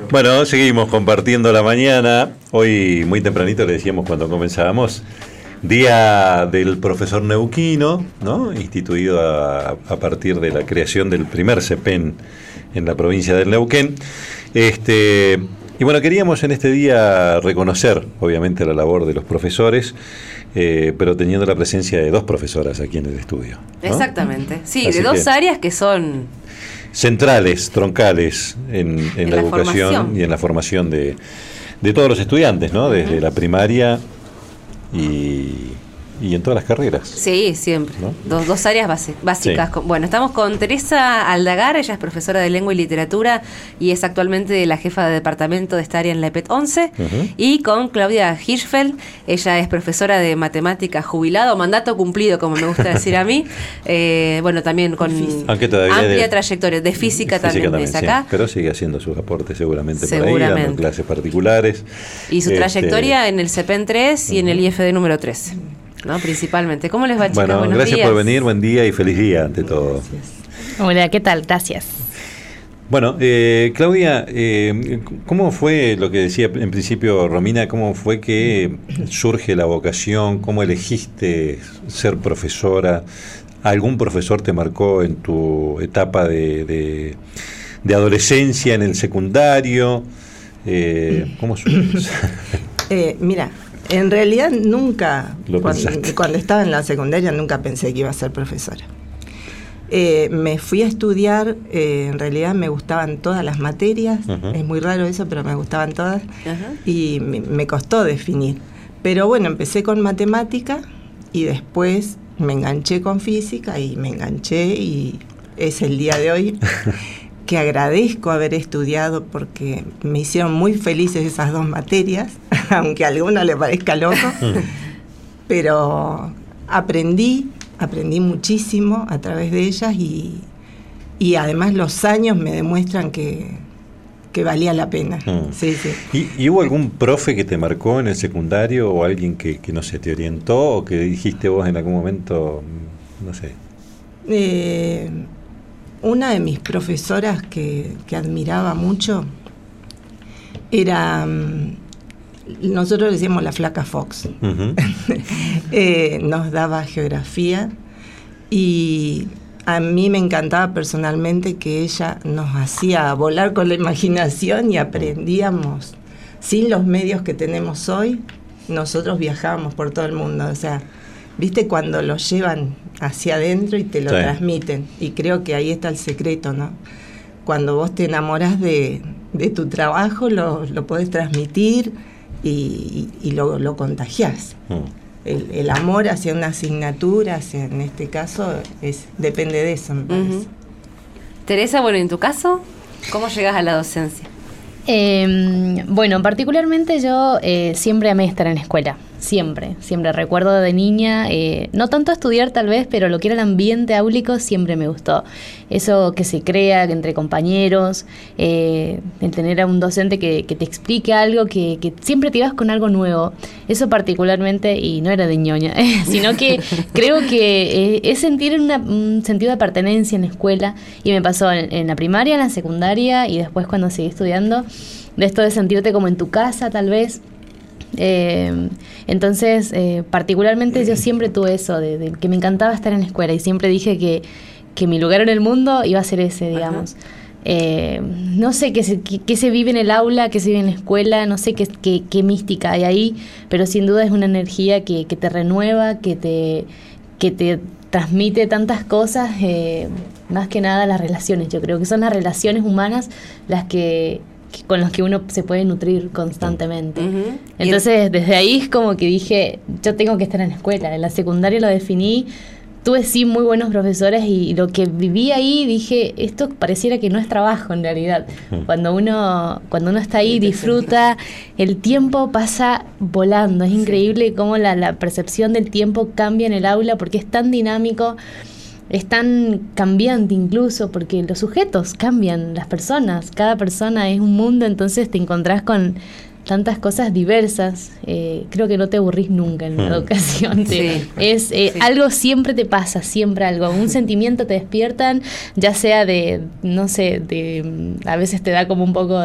Bueno, seguimos compartiendo la mañana. Hoy muy tempranito le decíamos cuando comenzábamos, Día del Profesor Neuquino, ¿no? Instituido a partir de la creación del primer CEPEN en la provincia del Neuquén. Y bueno, queríamos en este día reconocer, obviamente, la labor de los profesores, pero teniendo la presencia de dos profesoras aquí en el estudio, ¿no? Exactamente, sí, Así de dos áreas que son centrales, troncales en la educación formación. y en la formación de todos los estudiantes, ¿no? Desde la primaria y en todas las carreras. Sí, siempre. ¿No? Dos áreas básicas. Sí. Bueno, estamos con Teresa Aldagar, ella es profesora de Lengua y Literatura y es actualmente la jefa de departamento de esta área en la EPET 11. Y con Claudia Hirschfeld, ella es profesora de Matemática jubilada, o mandato cumplido, como me gusta decir a mí. Bueno, también con amplia trayectoria de física también desde acá. Sí, pero sigue haciendo sus aportes seguramente por ahí, dando clases particulares. Y su trayectoria en el CEPEN 3 y en el IFD número 3. ¿No? Principalmente. ¿Cómo les va, chicas? Bueno, Buenos gracias días. por venir, buen día y feliz día ante todo. Gracias. Hola, ¿qué tal? Gracias. Bueno, Claudia, ¿cómo fue lo que decía en principio Romina? ¿Cómo fue que surge la vocación? ¿Cómo elegiste ser profesora? ¿Algún profesor te marcó en tu etapa de adolescencia, en el secundario? ¿Cómo surge? Mira, en realidad nunca, cuando estaba en la secundaria, nunca pensé que iba a ser profesora. Me fui a estudiar, en realidad me gustaban todas las materias, es muy raro eso, pero me gustaban todas, y me costó definir. Pero bueno, empecé con matemática y después me enganché con física y me enganché y es el día de hoy que agradezco haber estudiado porque me hicieron muy felices esas dos materias, aunque a alguno le parezca loco, pero aprendí muchísimo a través de ellas y además los años me demuestran que valía la pena. Sí, sí. ¿Y hubo algún profe que te marcó en el secundario o alguien que no sé, te orientó o que dijiste vos en algún momento, no sé? Una de mis profesoras que admiraba mucho era, nosotros le decíamos la flaca Fox. Nos daba geografía y a mí me encantaba personalmente que ella nos hacía volar con la imaginación y aprendíamos. Sin los medios que tenemos hoy, nosotros viajábamos por todo el mundo, o sea, ¿viste cuando lo llevan hacia adentro y te lo transmiten? Y creo que ahí está el secreto, ¿no? Cuando vos te enamorás de tu trabajo, lo podés transmitir y lo contagiás. El amor hacia una asignatura, en este caso, depende de eso, me parece. Teresa, bueno, en tu caso, ¿cómo llegás a la docencia? Bueno, particularmente yo siempre amé estar en la escuela, siempre recuerdo de niña, no tanto estudiar tal vez, pero lo que era el ambiente áulico siempre me gustó, eso que se crea entre compañeros, el tener a un docente que te explique algo, que siempre te ibas con algo nuevo, eso particularmente, y no era de ñoña, sino que creo que es sentir un sentido de pertenencia en la escuela, y me pasó en la primaria, en la secundaria, y después cuando seguí estudiando, de esto de sentirte como en tu casa tal vez. Entonces particularmente yo siempre tuve eso de que me encantaba estar en la escuela y siempre dije que mi lugar en el mundo iba a ser ese, digamos. No sé qué se vive en el aula, qué se vive en la escuela, no sé qué mística hay ahí, pero sin duda es una energía que te renueva, que te transmite tantas cosas, más que nada las relaciones. Yo creo que son las relaciones humanas las con los que uno se puede nutrir constantemente. Entonces, desde ahí es como que dije, yo tengo que estar en la escuela. En la secundaria lo definí, tuve sí muy buenos profesores y lo que viví ahí, dije, esto pareciera que no es trabajo en realidad. Cuando uno está ahí, disfruta, el tiempo pasa volando. Es increíble cómo la percepción del tiempo cambia en el aula porque es tan dinámico. Es tan cambiante incluso porque los sujetos cambian, las personas, cada persona es un mundo, entonces te encontrás con tantas cosas diversas. Creo que no te aburrís nunca en la educación. Algo siempre te pasa, siempre algo, un sentimiento te despiertan, ya sea de, no sé, a veces te da como un poco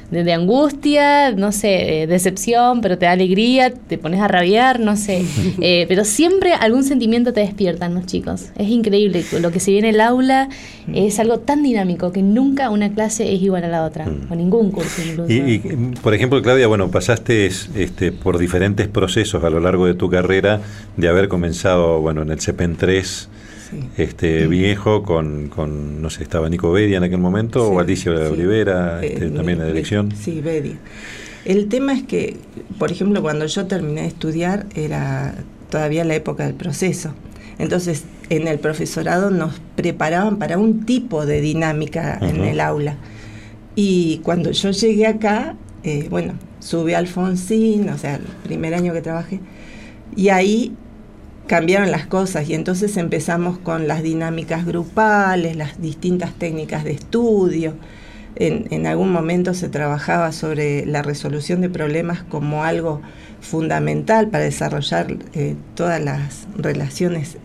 de angustia, no sé, decepción, pero te da alegría, te pones a rabiar, no sé. Pero siempre algún sentimiento te despiertan los chicos. Es increíble. Lo que se viene en el aula es algo tan dinámico que nunca una clase es igual a la otra, o ningún curso incluso. Y, por ejemplo, Claudia, bueno, pasaste por diferentes procesos a lo largo de tu carrera, de haber comenzado, bueno, en el CEPEN 3, viejo, con, no sé, estaba Nico Bedia en aquel momento, o Alicia Olivera, también en la dirección. Sí, Bedia. El tema es que, por ejemplo, cuando yo terminé de estudiar, era todavía la época del proceso. Entonces, en el profesorado nos preparaban para un tipo de dinámica en el aula. Y cuando yo llegué acá, subí a Alfonsín, o sea, el primer año que trabajé, y ahí cambiaron las cosas y entonces empezamos con las dinámicas grupales, las distintas técnicas de estudio. En algún momento se trabajaba sobre la resolución de problemas como algo fundamental para desarrollar todas las relaciones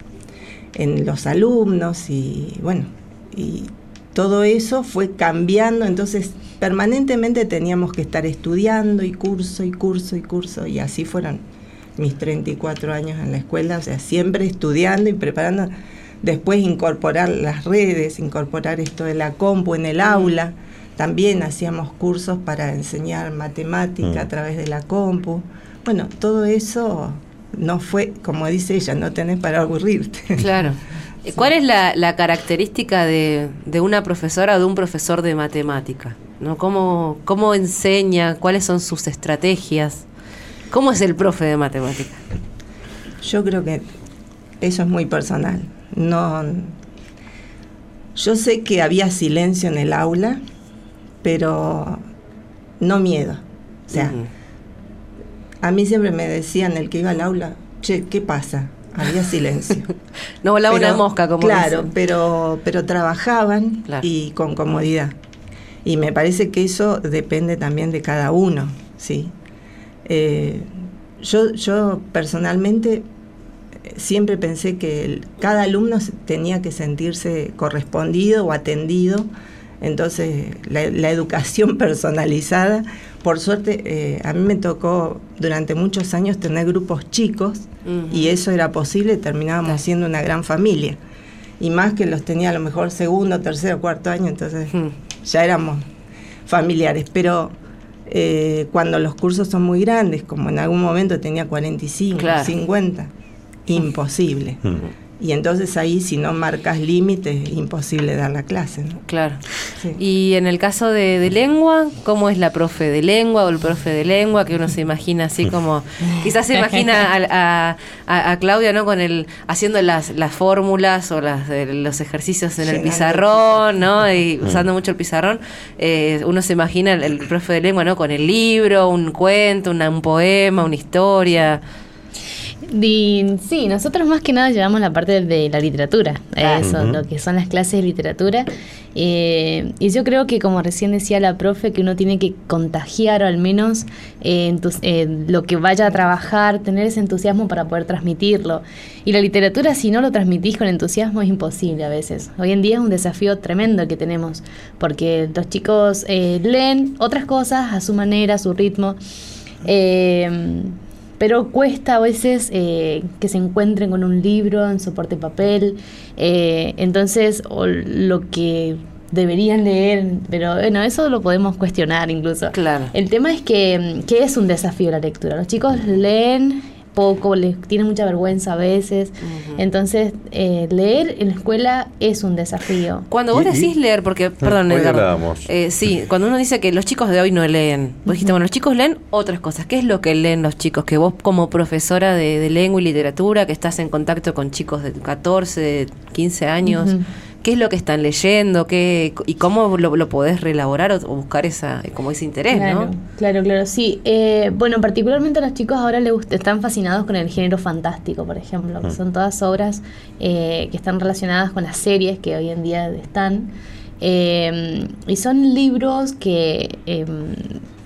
en los alumnos y todo eso fue cambiando, entonces permanentemente teníamos que estar estudiando y curso y así fueron mis 34 años en la escuela, o sea, siempre estudiando y preparando, después incorporar las redes, incorporar esto de la compu en el aula, también hacíamos cursos para enseñar matemática a través de la compu, bueno, todo eso no fue, como dice ella, no tenés para aburrirte. Claro. ¿Cuál es la característica de una profesora o de un profesor de matemática? ¿No? ¿Cómo enseña? ¿Cuáles son sus estrategias? ¿Cómo es el profe de matemática? Yo creo que eso es muy personal. No, yo sé que había silencio en el aula, pero no miedo. O sea, a mí siempre me decían el que iba al aula, che, ¿qué pasa? Había silencio. No volaba una mosca, como claro, dicen. pero trabajaban y con comodidad. Y me parece que eso depende también de cada uno, ¿sí? Yo personalmente siempre pensé que cada alumno tenía que sentirse correspondido o atendido, entonces la educación personalizada, por suerte a mí me tocó durante muchos años tener grupos chicos y eso era posible, terminábamos siendo una gran familia, y más que los tenía a lo mejor segundo, tercero, cuarto año, entonces ya éramos familiares, pero cuando los cursos son muy grandes, como en algún momento tenía 45, 50, imposible. Y entonces ahí, si no marcas límites, imposible dar la clase, ¿no? Claro. Sí. Y en el caso de lengua, ¿cómo es la profe de lengua o el profe de lengua? Que uno se imagina así como... Quizás se imagina a Claudia, ¿no? Con haciendo las fórmulas o los ejercicios en el pizarrón, ¿no? Y usando mucho el pizarrón. Uno se imagina el profe de lengua, ¿no? Con el libro, un cuento, un poema, una historia... Sí, nosotros más que nada llevamos la parte de la literatura, eso, lo que son las clases de literatura, y yo creo que, como recién decía la profe, que uno tiene que contagiar, o al menos lo que vaya a trabajar, tener ese entusiasmo para poder transmitirlo, y la literatura, si no lo transmitís con entusiasmo, es imposible a veces. Hoy en día es un desafío tremendo que tenemos, porque los chicos leen otras cosas a su manera, a su ritmo, pero cuesta a veces que se encuentren con un libro en soporte papel, entonces lo que deberían leer, pero bueno, eso lo podemos cuestionar incluso. Claro. El tema es que es un desafío la lectura. Los chicos leen poco, les tienen mucha vergüenza a veces, entonces leer en la escuela es un desafío. Cuando vos decís leer, porque, perdón, Edgardo, sí, cuando uno dice que los chicos de hoy no leen, vos dijiste, bueno, los chicos leen otras cosas. ¿Qué es lo que leen los chicos? Que vos, como profesora de lengua y literatura, que estás en contacto con chicos de 14, 15 años, ¿qué es lo que están leyendo? ¿Y cómo lo podés reelaborar o buscar ese interés, claro, ¿no? Claro, sí. Bueno, particularmente a los chicos ahora están fascinados con el género fantástico, por ejemplo, que son todas obras que están relacionadas con las series que hoy en día están. Y son libros que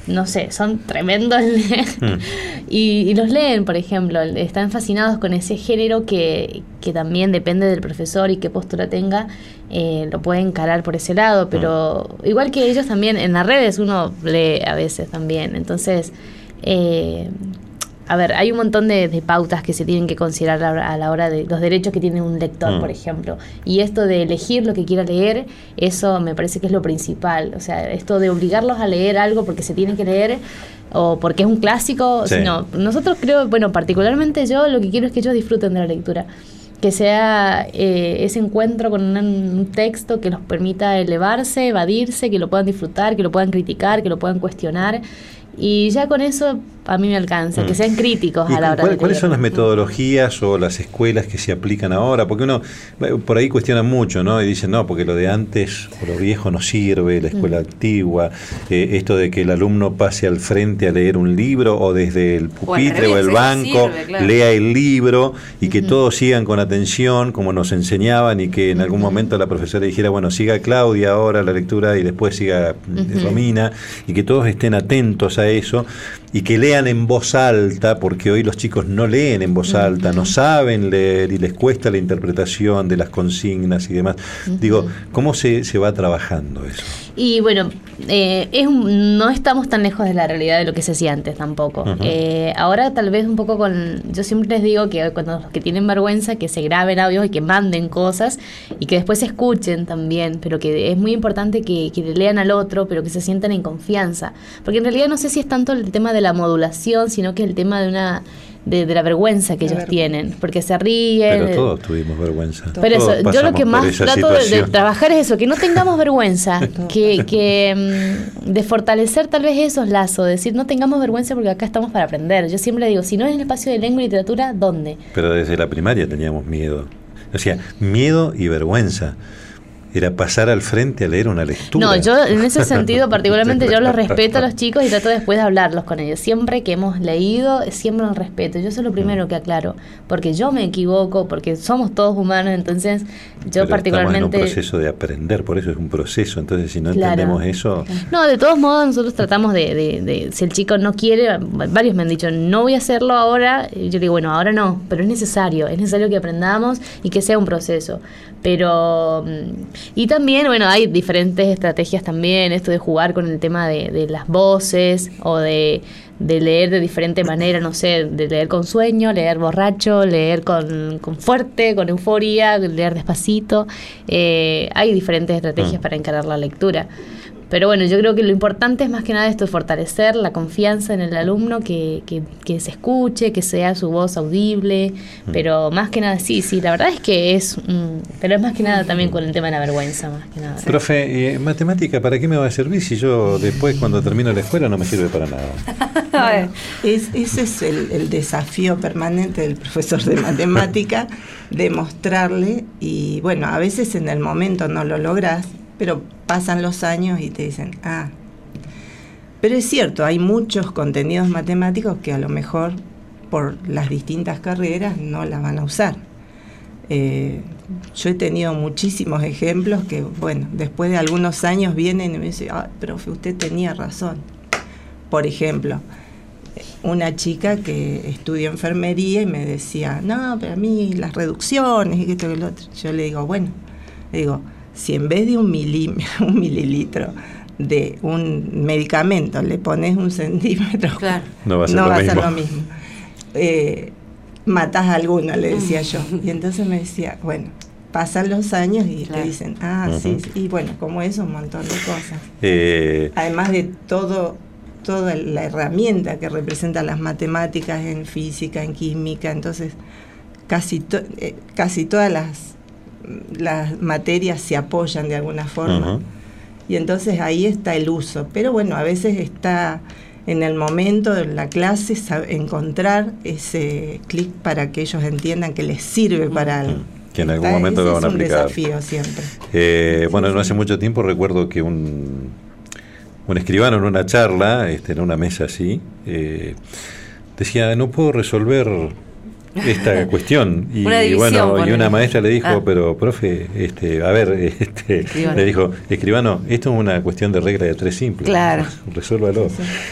no sé, son tremendos y los leen, por ejemplo, están fascinados con ese género que también depende del profesor y qué postura tenga, lo pueden encarar por ese lado, pero igual que ellos también, en las redes uno lee a veces también, entonces... a ver, hay un montón de pautas que se tienen que considerar a la hora de los derechos que tiene un lector, por ejemplo. Y esto de elegir lo que quiera leer, eso me parece que es lo principal. O sea, esto de obligarlos a leer algo porque se tiene que leer o porque es un clásico. Sí. No, nosotros creo, bueno, particularmente yo lo que quiero es que ellos disfruten de la lectura. Que sea ese encuentro con un texto que los permita elevarse, evadirse, que lo puedan disfrutar, que lo puedan criticar, que lo puedan cuestionar. Y ya con eso a mí me alcanza, que sean críticos a la hora de leer. ¿Cuáles son las metodologías o las escuelas que se aplican ahora? Porque uno por ahí cuestiona mucho, ¿no? Y dice, no, porque lo de antes o lo viejo no sirve, la escuela antigua, esto de que el alumno pase al frente a leer un libro o desde el pupitre o el banco, sirve, claro. lea el libro y que todos sigan con atención como nos enseñaban y que en algún momento la profesora dijera, bueno, siga Claudia ahora la lectura y después siga Romina, y que todos estén atentos a eso y que lean en voz alta, porque hoy los chicos no leen en voz alta, no saben leer y les cuesta la interpretación de las consignas y demás. Digo, ¿cómo se va trabajando eso? Y bueno, no estamos tan lejos de la realidad de lo que se hacía antes tampoco. Ahora tal vez un poco yo siempre les digo que cuando los que tienen vergüenza, que se graben audios y que manden cosas y que después se escuchen también, pero que es muy importante que le lean al otro, pero que se sientan en confianza. Porque en realidad no sé si es tanto el tema de la modulación, sino que el tema de la vergüenza que ellos tienen, porque se ríen. Pero todos tuvimos vergüenza. Pero todos eso, yo lo que más trato de trabajar es eso, que no tengamos vergüenza, de fortalecer tal vez esos lazos, decir no tengamos vergüenza porque acá estamos para aprender. Yo siempre digo, si no es en el espacio de lengua y literatura, ¿dónde? Pero desde la primaria teníamos miedo. O sea, miedo y vergüenza. Era pasar al frente a leer una lectura. No, yo en ese sentido particularmente yo los respeto a los chicos y trato después de hablarlos con ellos. Siempre que hemos leído, siempre los respeto. Yo eso es lo primero que aclaro, porque yo me equivoco, porque somos todos humanos, entonces yo pero particularmente... estamos en un proceso de aprender, por eso es un proceso, entonces si no entendemos eso... No, de todos modos nosotros tratamos de si el chico no quiere, varios me han dicho, no voy a hacerlo ahora, y yo digo, bueno, ahora no, pero es necesario que aprendamos y que sea un proceso. Pero... Y también, bueno, hay diferentes estrategias también, esto de jugar con el tema de las voces o de leer de diferente manera, no sé, de leer con sueño, leer borracho, leer con fuerte, con euforia, leer despacito. Hay diferentes estrategias para encarar la lectura. Pero bueno, yo creo que lo importante es más que nada esto de fortalecer la confianza en el alumno, que se escuche, que sea su voz audible, pero más que nada, sí, la verdad es que pero es más que nada también con el tema de la vergüenza, más que nada. Profe, matemática, ¿para qué me va a servir si yo después cuando termino la escuela no me sirve para nada? Bueno, ese es el desafío permanente del profesor de matemática, demostrarle, y bueno, a veces en el momento no lo lográs, pero pasan los años y te dicen, pero es cierto, hay muchos contenidos matemáticos que a lo mejor por las distintas carreras no las van a usar. Yo he tenido muchísimos ejemplos que, bueno, después de algunos años vienen y me dicen, profe, usted tenía razón. Por ejemplo, una chica que estudió enfermería y me decía, no, pero a mí las reducciones y esto y lo otro. Yo le digo, si en vez de un mililitro de un medicamento le pones 1 centímetro, claro, no va a ser lo mismo. Matás a alguno, le decía yo. Y entonces me decía, bueno, pasan los años y te dicen, sí, y bueno, como eso, un montón de cosas. Además de toda la herramienta que representan las matemáticas en física, en química, entonces casi todas las materias se apoyan de alguna forma, y entonces ahí está el uso, pero bueno, a veces está en el momento de la clase encontrar ese clic para que ellos entiendan que les sirve para algo. Que en algún momento lo van a aplicar. Es un desafío siempre. Bueno, no hace mucho tiempo recuerdo que un escribano en una charla, en una mesa así, decía, no puedo resolver esta cuestión. Y una división, bueno, y una maestra le dijo, Ah. pero profe, a ver, Escribano. le dijo, escribano, esto es una cuestión de regla de 3 simples. Claro. Resuélvalo.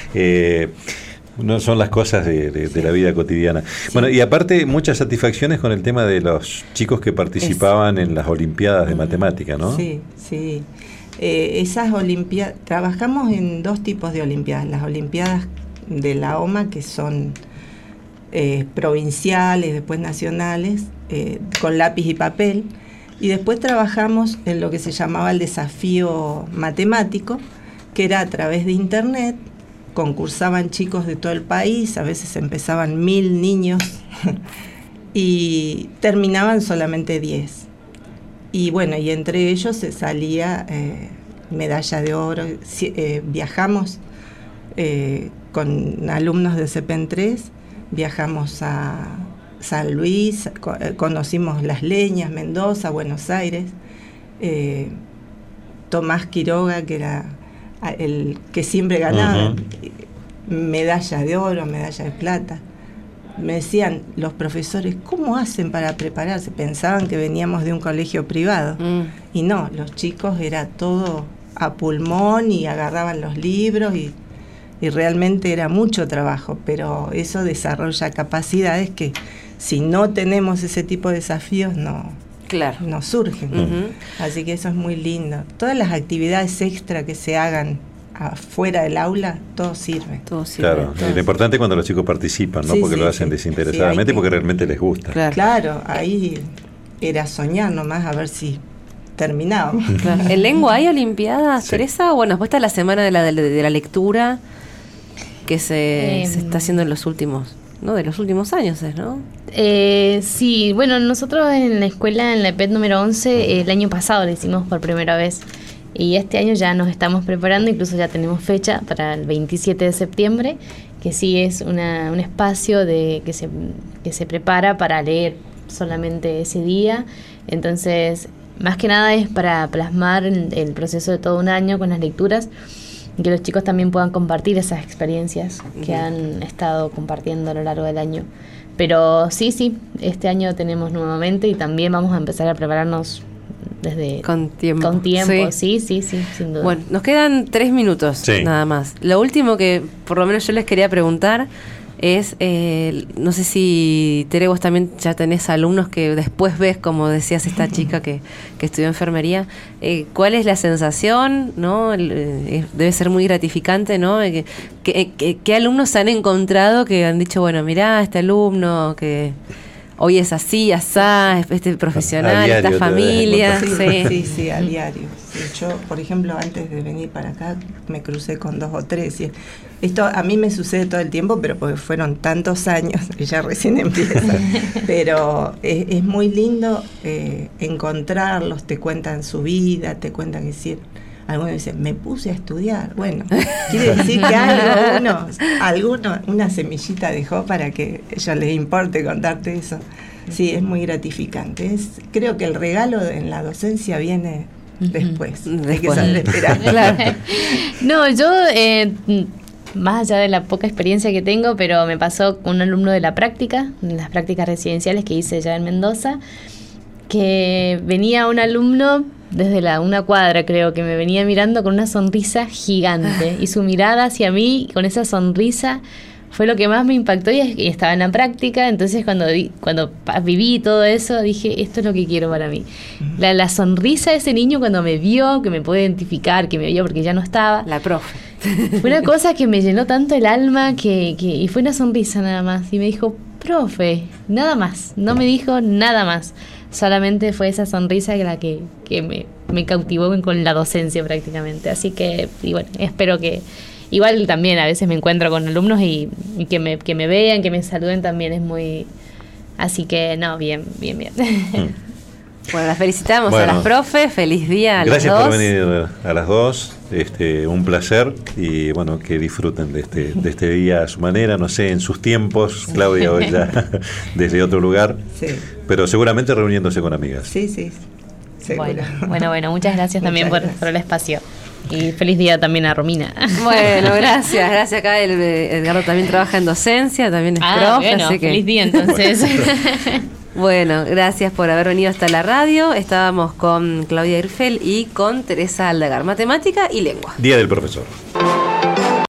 No son las cosas de la vida cotidiana. Bueno, y aparte muchas satisfacciones con el tema de los chicos que participaban en las Olimpiadas de Matemática, ¿no? Sí, sí. Esas Olimpiadas, trabajamos en 2 tipos de Olimpiadas. Las Olimpiadas de la OMA, que son provinciales, después nacionales, con lápiz y papel. Y después trabajamos en lo que se llamaba el desafío matemático, que era a través de internet. Concursaban chicos de todo el país, a veces empezaban 1000 niños y terminaban solamente 10. Y bueno, y entre ellos se salía medalla de oro. Viajamos con alumnos de CEPEN 3, viajamos a San Luis, conocimos Las Leñas, Mendoza, Buenos Aires. Tomás Quiroga, que era el que siempre ganaba, medalla de oro, medalla de plata. Me decían los profesores, ¿cómo hacen para prepararse? Pensaban que veníamos de un colegio privado. Y no, los chicos era todo a pulmón y agarraban los libros y realmente era mucho trabajo, pero eso desarrolla capacidades que si no tenemos ese tipo de desafíos no surgen. Así que eso es muy lindo. Todas las actividades extra que se hagan afuera del aula, todo sirve. Claro, lo importante es cuando los chicos participan, ¿no? Sí, porque sí, lo hacen sí. desinteresadamente, Sí, porque realmente les gusta. Claro, ahí era soñar nomás a ver si terminábamos. Claro. ¿En lengua hay olimpiadas, Sí. Teresa? Bueno, después está la semana de la lectura que se está haciendo en los últimos, ¿no? De los últimos años, ¿no? Sí, bueno, nosotros en la escuela, en la EPET número 11, el año pasado lo hicimos por primera vez. Y este año ya nos estamos preparando, incluso ya tenemos fecha para el 27 de septiembre, que sí es un espacio que se prepara para leer solamente ese día. Entonces, más que nada es para plasmar el proceso de todo un año con las lecturas, y que los chicos también puedan compartir esas experiencias que han estado compartiendo a lo largo del año. Pero sí, este año tenemos nuevamente y también vamos a empezar a prepararnos desde Con tiempo. Sí, sin duda. Bueno, nos quedan 3 minutos nada más. Lo último que por lo menos yo les quería preguntar es, no sé si, Tere, vos también ya tenés alumnos que después ves, como decías, esta chica que estudió enfermería. ¿Cuál es la sensación? ¿No? Debe ser muy gratificante, ¿no? ¿Qué alumnos han encontrado que han dicho, bueno, mirá, este alumno que hoy es así, asá, este profesional, esta familia? Sí, a diario. Sí, yo, por ejemplo, antes de venir para acá, me crucé con 2 o 3. Y esto a mí me sucede todo el tiempo, pero porque fueron tantos años, que ya recién empieza. Pero es muy lindo encontrarlos, te cuentan su vida, te cuentan que hicieron. Algunos dicen, me puse a estudiar. Bueno, quiere decir que una semillita dejó para que a ellos les importe contarte eso. Sí, es muy gratificante. Creo que el regalo en la docencia viene después. Hay que saber esperar. Claro. No, yo, más allá de la poca experiencia que tengo, pero me pasó con un alumno de las prácticas residenciales que hice ya en Mendoza, que venía un alumno desde una cuadra, creo, que me venía mirando con una sonrisa gigante, y su mirada hacia mí con esa sonrisa fue lo que más me impactó, y estaba en la práctica. Entonces cuando viví todo eso, dije, esto es lo que quiero para mí. La sonrisa de ese niño cuando me vio, que me pudo identificar, que me vio porque ya no estaba, La profe. fue una cosa que me llenó tanto el alma, y fue una sonrisa nada más, y me dijo, profe, nada más, no me dijo nada más. Solamente fue esa sonrisa que me cautivó con la docencia prácticamente. Así que, y bueno, espero que... Igual también a veces me encuentro con alumnos y que me vean, que me saluden también es muy... Así que, no, bien. Bueno, las felicitamos a Bueno, las profes, feliz día a gracias las dos. por venir a las dos, un placer, y bueno, que disfruten de este día a su manera, no sé, en sus tiempos, Claudia hoy ya desde otro lugar, Sí, pero seguramente reuniéndose con amigas. sí, seguro. Bueno, muchas gracias también Muchas gracias. por el espacio. Y feliz día también a Romina. Bueno, gracias. Acá Edgardo también trabaja en docencia, también es profe, bueno, así que... feliz día entonces. Bueno, gracias por haber venido hasta la radio. Estábamos con Claudia Hirfel y con Teresa Aldagar, matemática y lengua. Día del profesor.